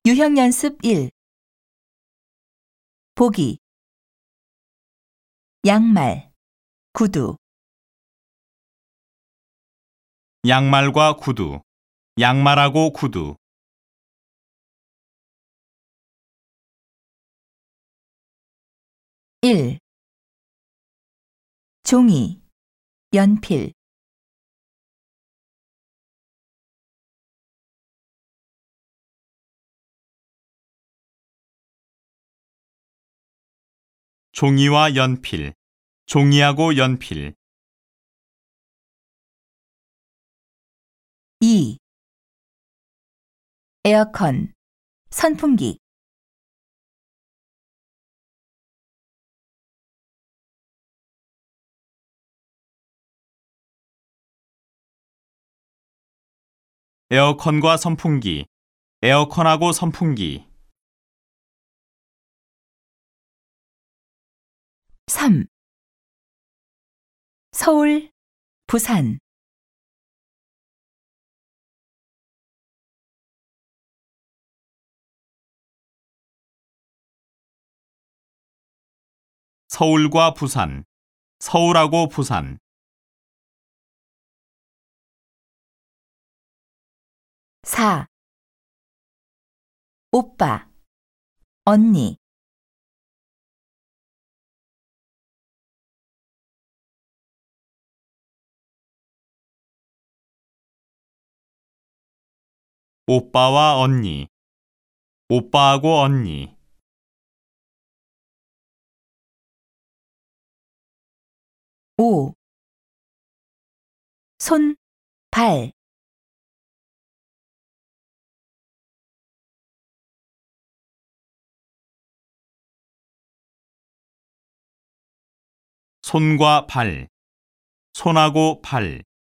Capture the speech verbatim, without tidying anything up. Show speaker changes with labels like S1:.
S1: 유형연습 일. 보기. 양말, 구두.
S2: 양말과 구두, 양말하고 구두.
S1: 일. 종이, 연필.
S2: 종이와 연필, 종이하고 연필.
S1: 이. 에어컨, 선풍기.
S2: 에어컨과 선풍기, 에어컨하고 선풍기.
S1: 삼. 서울, 부산.
S2: 서울과 부산, 서울하고 부산.
S1: 사. 오빠, 언니.
S2: 오빠와 언니, 오빠하고 언니.
S1: 오. 손, 발.
S2: 손과 발, 손하고 발.